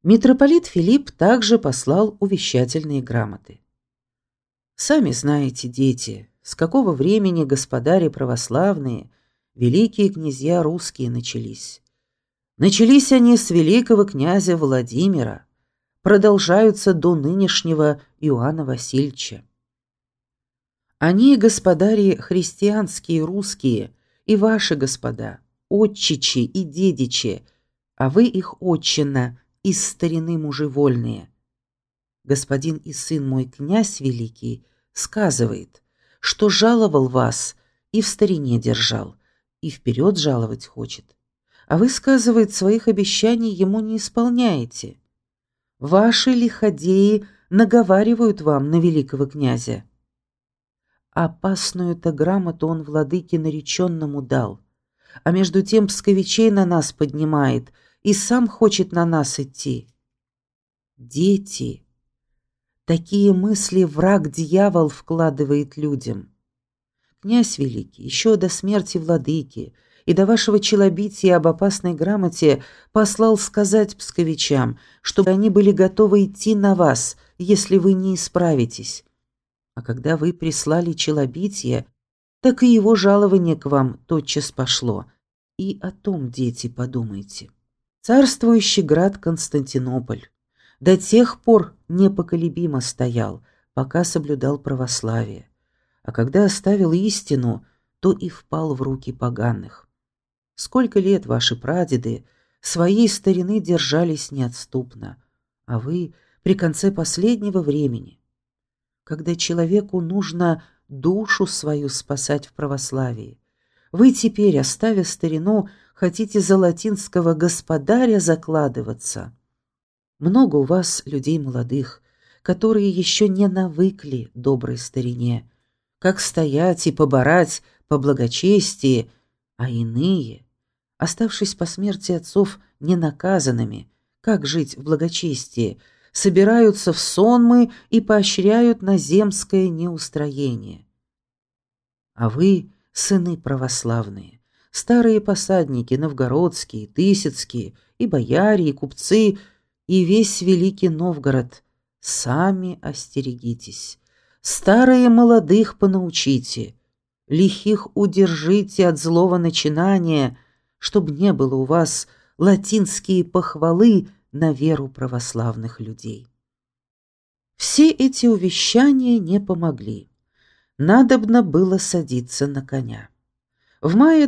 Митрополит Филипп также послал увещательные грамоты. «Сами знаете, дети, с какого времени господари православные, великие князья русские начались. Начались они с великого князя Владимира, продолжаются до нынешнего Иоанна Васильевича. Они, господари христианские русские, и ваши господа, отчичи и дедичи, а вы их отчина, из старины мужи вольные. Господин и сын мой, князь великий, сказывает, что жаловал вас и в старине держал, и вперед жаловать хочет. А вы, сказывает, своих обещаний ему не исполняете. Ваши лиходеи наговаривают вам на великого князя. Опасную-то грамоту он владыке нареченному дал, а между тем псковичей на нас поднимает и сам хочет на нас идти. Дети, такие мысли враг-дьявол вкладывает людям. Князь великий, еще до смерти владыки и до вашего челобития об опасной грамоте послал сказать псковичам, чтобы они были готовы идти на вас, если вы не исправитесь. А когда вы прислали челобитие, так и его жалование к вам тотчас пошло. И о том, дети, подумайте. Царствующий град Константинополь до тех пор непоколебимо стоял, пока соблюдал православие, а когда оставил истину, то и впал в руки поганых. Сколько лет ваши прадеды своей старины держались неотступно, а вы при конце последнего времени, когда человеку нужно душу свою спасать в православии, вы теперь, оставя старину, хотите за латинского господаря закладываться. Много у вас людей молодых, которые еще не навыкли доброй старине, как стоять и поборать по благочестии, а иные, оставшись по смерти отцов ненаказанными, как жить в благочестии, собираются в сонмы и поощряют наземское неустроение. А вы, сыны православные, старые посадники новгородские, тысяцкие, и бояре, и купцы, и весь великий Новгород, сами остерегитесь, старые молодых понаучите, лихих удержите от злого начинания, чтоб не было у вас латинские похвалы на веру православных людей. Все эти увещания не помогли. Надобно было садиться на коня. В мае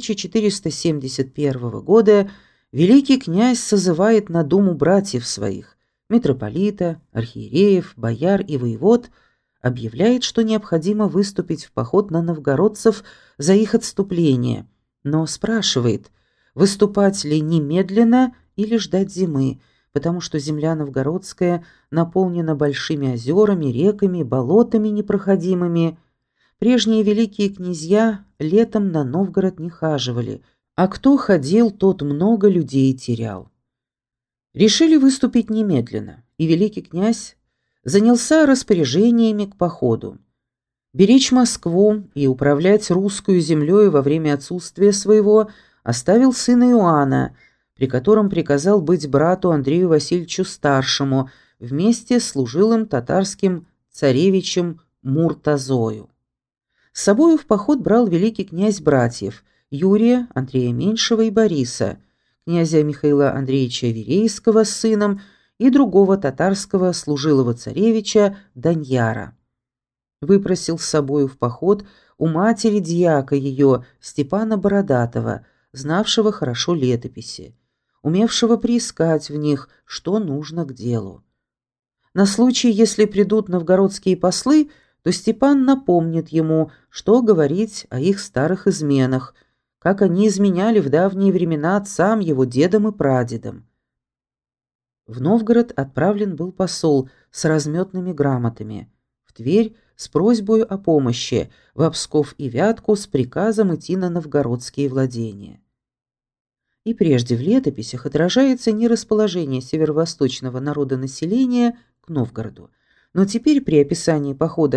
1471 года великий князь созывает на думу братьев своих, митрополита, архиереев, бояр и воевод, объявляет, что необходимо выступить в поход на новгородцев за их отступление, но спрашивает, выступать ли немедленно или ждать зимы, потому что земля новгородская наполнена большими озерами, реками, болотами непроходимыми. Прежние великие князья летом на Новгород не хаживали, а кто ходил, тот много людей терял. Решили выступить немедленно, и великий князь занялся распоряжениями к походу. Беречь Москву и управлять русскую землей во время отсутствия своего оставил сына Иоанна, при котором приказал быть брату Андрею Васильевичу Старшему вместе с служилым татарским царевичем Муртазою. С собою в поход брал великий князь братьев Юрия, Андрея Меньшего и Бориса, князя Михаила Андреевича Верейского с сыном и другого татарского служилого царевича Даньяра. Выпросил с собою в поход у матери дьяка ее Степана Бородатого, знавшего хорошо летописи, умевшего приискать в них, что нужно к делу. На случай, если придут новгородские послы, то Степан напомнит ему, что говорить о их старых изменах, как они изменяли в давние времена отцам его, дедам и прадедам. В Новгород отправлен был посол с разметными грамотами, в Тверь с просьбой о помощи, в Псков и Вятку с приказом идти на новгородские владения. И прежде в летописях отражается не расположение северо-восточного народонаселения к Новгороду, но теперь при описании похода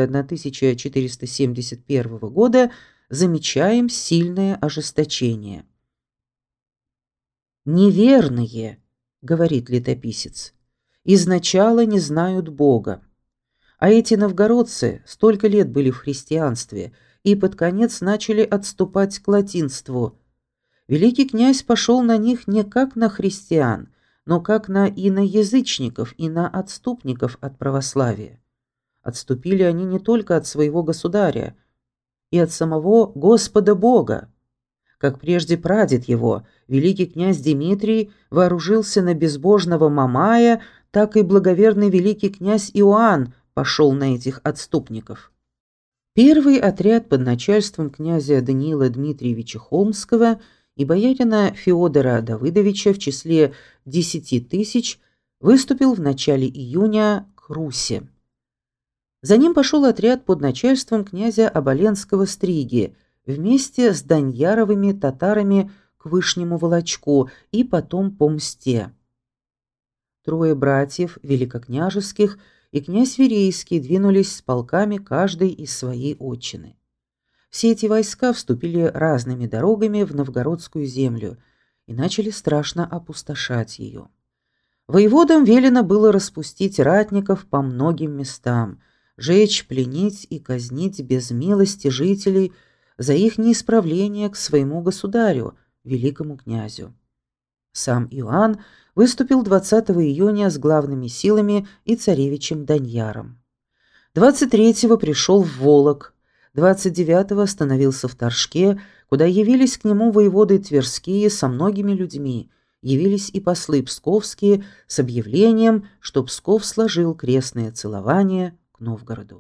1471 года замечаем сильное ожесточение. «Неверные», говорит летописец, изначала не знают Бога. А эти новгородцы столько лет были в христианстве и под конец начали отступать к латинству. Великий князь пошел на них не как на христиан, но как на иноязычников и на отступников от православия. Отступили они не только от своего государя, и от самого Господа Бога. Как прежде прадед его, великий князь Дмитрий, вооружился на безбожного Мамая, так и благоверный великий князь Иоанн пошел на этих отступников. Первый отряд под начальством князя Даниила Дмитриевича Холмского и боярина Феодора Давыдовича в числе 10 тысяч выступил в начале июня к Руси. За ним пошел отряд под начальством князя Оболенского Стриги вместе с Даньяровыми татарами к Вышнему Волочку и потом по Мсте. Трое братьев великокняжеских и князь Верейский двинулись с полками каждый из своей отчины. Все эти войска вступили разными дорогами в новгородскую землю и начали страшно опустошать ее. Воеводам велено было распустить ратников по многим местам, жечь, пленить и казнить без милости жителей за их неисправление к своему государю, великому князю. Сам Иоанн выступил 20 июня с главными силами и царевичем Даньяром. 23-го пришел в Волок, 29-го остановился в Торжке, куда явились к нему воеводы Тверские со многими людьми, явились и послы псковские с объявлением, что Псков сложил крестное целование к Новгороду.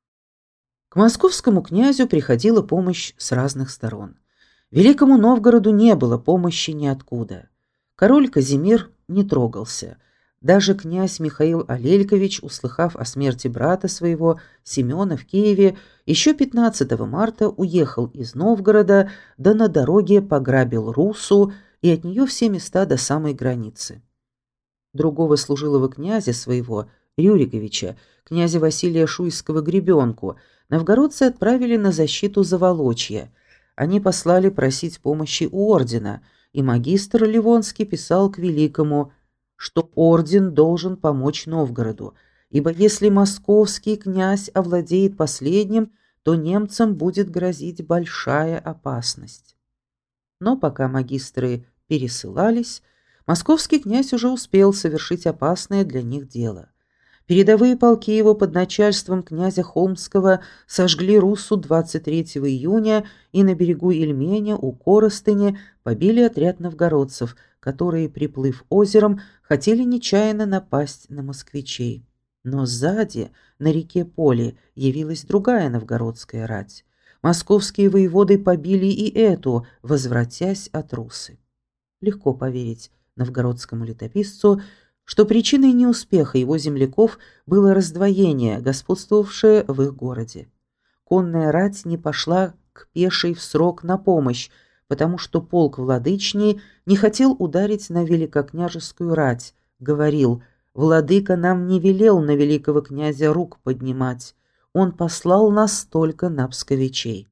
К московскому князю приходила помощь с разных сторон. Великому Новгороду не было помощи ниоткуда. Король Казимир не трогался. Даже князь Михаил Алелькович, услыхав о смерти брата своего Семена в Киеве, еще 15 марта уехал из Новгорода, да на дороге пограбил Русу и от нее все места до самой границы. Другого служилого князя своего, Рюриковича, князя Василия Шуйского-Гребенку, новгородцы отправили на защиту Заволочья. Они послали просить помощи у ордена, и магистр Ливонский писал к великому, что орден должен помочь Новгороду, ибо если московский князь овладеет последним, то немцам будет грозить большая опасность. Но пока магистры пересылались, московский князь уже успел совершить опасное для них дело. Передовые полки его под начальством князя Холмского сожгли Руссу 23 июня и на берегу Ильменя у Коростыни побили отряд новгородцев, которые, приплыв озером, хотели нечаянно напасть на москвичей. Но сзади, на реке Поле, явилась другая новгородская рать. Московские воеводы побили и эту, возвратясь от Русы. Легко поверить новгородскому летописцу, что причиной неуспеха его земляков было раздвоение, господствовавшее в их городе. Конная рать не пошла к пешей в срок на помощь, потому что полк Владычный не хотел ударить на великокняжескую рать, говорил: «Владыка нам не велел на великого князя рук поднимать, он послал нас только на псковичей».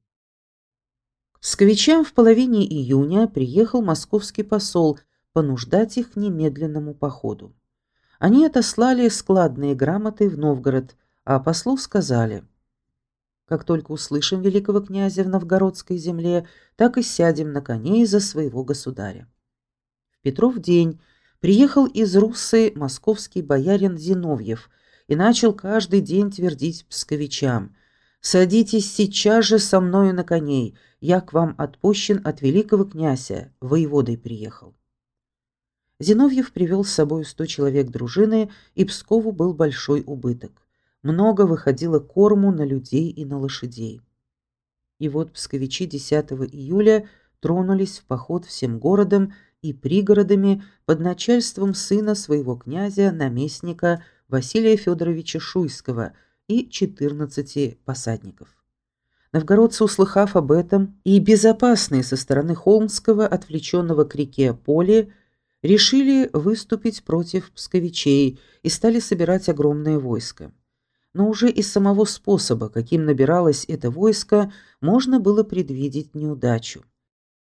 К псковичам в половине июня приехал московский посол понуждать их к немедленному походу. Они отослали складные грамоты в Новгород, а послу сказали: «Как только услышим великого князя в новгородской земле, так и сядем на коней за своего государя». В Петров день приехал из Руссы московский боярин Зиновьев и начал каждый день твердить псковичам: «Садитесь сейчас же со мною на коней, я к вам отпущен от великого князя, воеводой приехал». Зиновьев привел с собой 100 человек дружины, и Пскову был большой убыток. Много выходило корму на людей и на лошадей. И вот псковичи 10 июля тронулись в поход всем городом и пригородами под начальством сына своего князя, наместника Василия Федоровича Шуйского и 14 посадников. Новгородцы, услыхав об этом, и безопасные со стороны Холмского, отвлеченного к реке Поле, решили выступить против псковичей и стали собирать огромное войско. Но уже из самого способа, каким набиралось это войско, можно было предвидеть неудачу.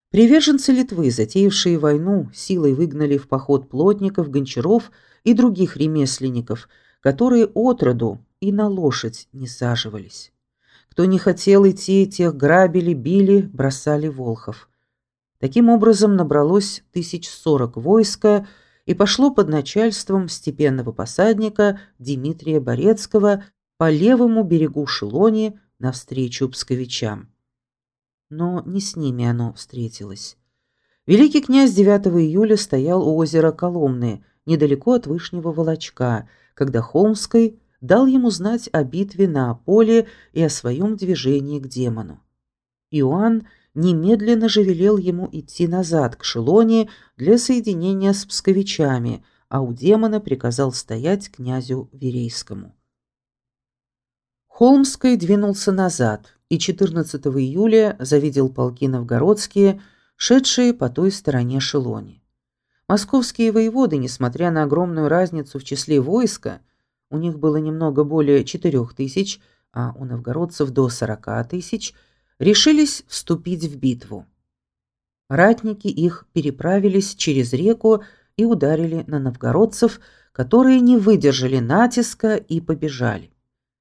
Приверженцы Литвы, затеявшие войну, силой выгнали в поход плотников, гончаров и других ремесленников, которые отроду и на лошадь не саживались. Кто не хотел идти, тех грабили, били, бросали в Волхов. Таким образом набралось 1040 войска и пошло под начальством степенного посадника Дмитрия Борецкого по левому берегу Шелони навстречу псковичам. Но не с ними оно встретилось. Великий князь 9 июля стоял у озера Коломны, недалеко от Вышнего Волочка, когда Холмский дал ему знать о битве на Аполе и о своем движении к демону. Иоанн немедленно же велел ему идти назад к Шелоне для соединения с псковичами, а у демона приказал стоять князю Верейскому. Холмский двинулся назад и 14 июля завидел полки новгородские, шедшие по той стороне Шелони. Московские воеводы, несмотря на огромную разницу в числе войска, у них было немного более 4000, а у новгородцев до 40 тысяч, решились вступить в битву. Ратники их переправились через реку и ударили на новгородцев, которые не выдержали натиска и побежали.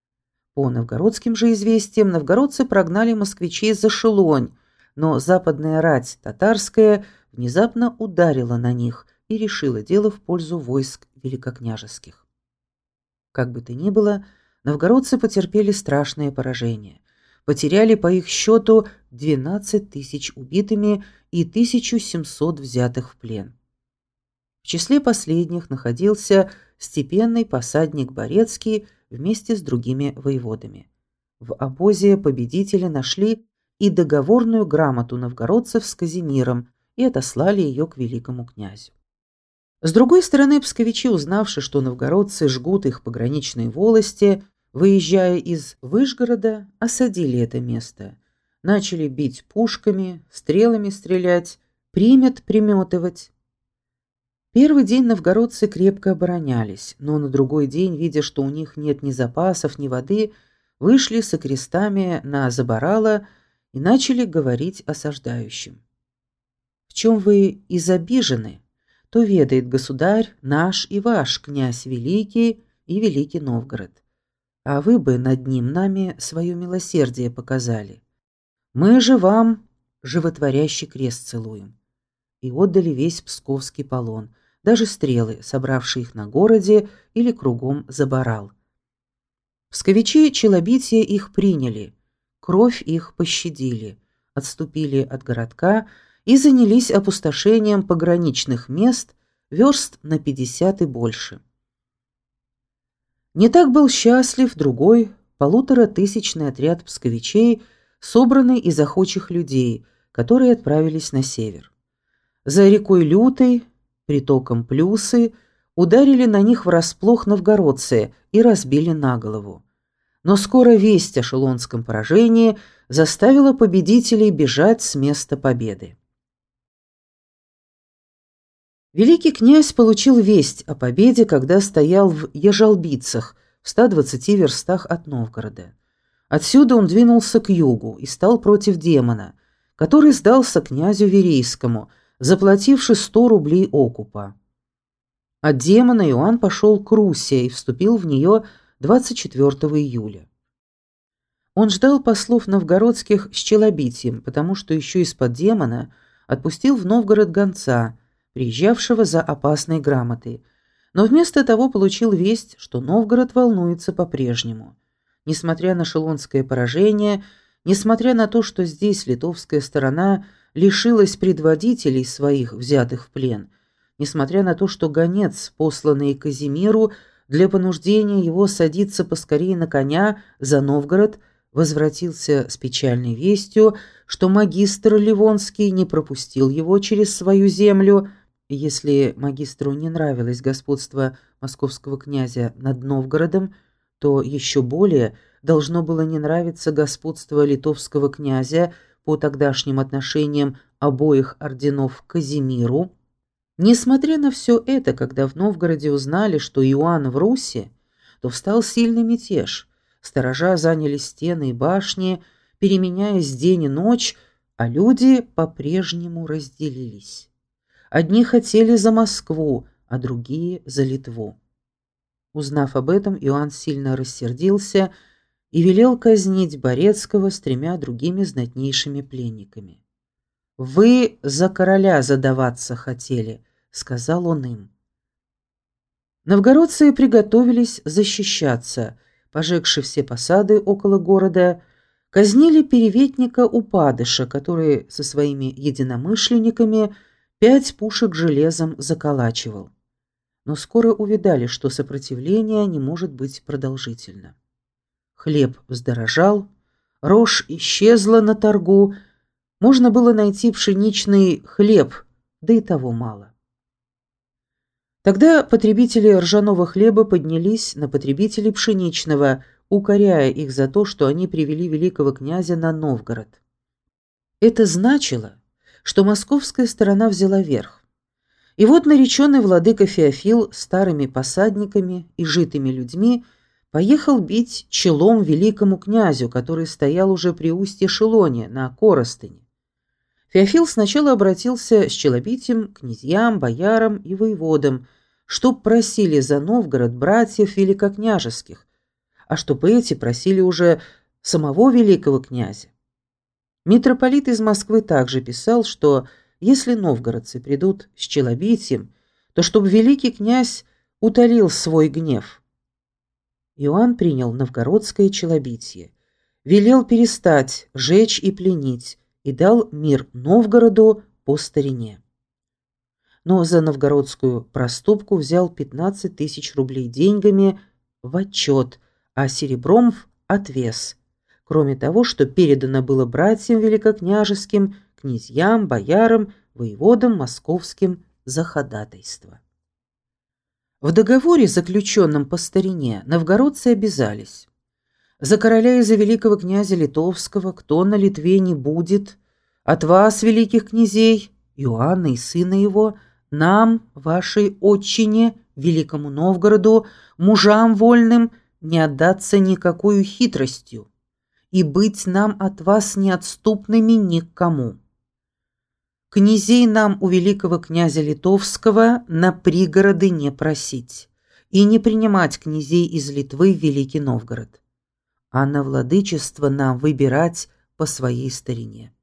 По новгородским же известиям, новгородцы прогнали москвичей за Шелонь, но западная рать татарская внезапно ударила на них и решила дело в пользу войск великокняжеских. Как бы то ни было, новгородцы потерпели страшное поражение. Потеряли по их счету 12 тысяч убитыми и 1700 взятых в плен. В числе последних находился степенный посадник Борецкий вместе с другими воеводами. В обозе победителя нашли и договорную грамоту новгородцев с Казимиром и отослали ее к великому князю. С другой стороны, псковичи, узнавши, что новгородцы жгут их пограничные волости, выезжая из Вышгорода, осадили это место, начали бить пушками, стрелами стрелять, примет приметывать. Первый день новгородцы крепко оборонялись, но на другой день, видя, что у них нет ни запасов, ни воды, вышли со крестами на заборало и начали говорить осаждающим: «В чем вы изобижены, то ведает государь наш и ваш, князь Великий и Великий Новгород, а вы бы над ним нами свое милосердие показали. Мы же вам животворящий крест целуем». И отдали весь псковский полон, даже стрелы, собравшие их на городе или кругом заборал. Псковичи челобития их приняли, кровь их пощадили, отступили от городка и занялись опустошением пограничных мест верст на 50 и больше. Не так был счастлив другой 1500-тысячный отряд псковичей, собранный из охочих людей, которые отправились на север. За рекой Лютой, притоком Плюсы, ударили на них врасплох новгородцы и разбили наголову. Но скоро весть о шелонском поражении заставила победителей бежать с места победы. Великий князь получил весть о победе, когда стоял в Ежалбицах, в 120 верстах от Новгорода. Отсюда он двинулся к югу и стал против демона, который сдался князю Верейскому, заплативши 100 рублей окупа. От демона Иоанн пошел к Руси и вступил в нее 24 июля. Он ждал послов новгородских с челобитием, потому что еще из-под демона отпустил в Новгород гонца, приезжавшего за опасной грамотой, но вместо того получил весть, что Новгород волнуется по-прежнему. Несмотря на шелонское поражение, несмотря на то, что здесь литовская сторона лишилась предводителей своих, взятых в плен, несмотря на то, что гонец, посланный Казимиру для понуждения его садиться поскорее на коня за Новгород, возвратился с печальной вестью, что магистр Ливонский не пропустил его через свою землю. И если магистру не нравилось господство московского князя над Новгородом, то еще более должно было не нравиться господство литовского князя по тогдашним отношениям обоих орденов к Казимиру. Несмотря на все это, когда в Новгороде узнали, что Иоанн в Руси, то встал сильный мятеж. Сторожа заняли стены и башни, переменяясь день и ночь, А люди по-прежнему разделились. Одни хотели за Москву, а другие за Литву. Узнав об этом, Иоанн сильно рассердился и велел казнить Борецкого с 3 другими знатнейшими пленниками. «Вы за короля задаваться хотели», — сказал он им. Новгородцы приготовились защищаться, пожегши все посады около города, казнили переветника Упадыша, который со своими единомышленниками 5 пушек железом заколачивал. Но скоро увидали, что сопротивление не может быть продолжительно. Хлеб вздорожал, рожь исчезла на торгу, можно было найти пшеничный хлеб, да и того мало. Тогда потребители ржаного хлеба поднялись на потребителей пшеничного, укоряя их за то, что они привели великого князя на Новгород. Это значило, что московская сторона взяла верх. И вот нареченный владыка Феофил старыми посадниками и житыми людьми поехал бить челом великому князю, который стоял уже при устье Шелоне на Коростыне. Феофил сначала обратился с челобитием к князьям, боярам и воеводам, чтоб просили за Новгород братьев великокняжеских, а чтоб эти просили уже самого великого князя. Митрополит из Москвы также писал, что если новгородцы придут с челобитием, то чтоб великий князь утолил свой гнев. Иоанн принял новгородское челобитие, велел перестать жечь и пленить и дал мир Новгороду по старине. Но за новгородскую проступку взял 15 000 рублей деньгами в отчет, а серебром в отвес, кроме того, что передано было братьям великокняжеским, князьям, боярам, воеводам московским за ходатайство. В договоре, заключенном по старине, новгородцы обязались: за короля и за великого князя литовского, кто на Литве не будет, от вас, великих князей, Иоанна и сына его, нам, вашей отчине, великому Новгороду, мужам вольным, не отдаться никакою хитростью, и быть нам от вас неотступными ни к кому. Князей нам у великого князя литовского на пригороды не просить и не принимать князей из Литвы в Великий Новгород, а на владычество нам выбирать по своей старине.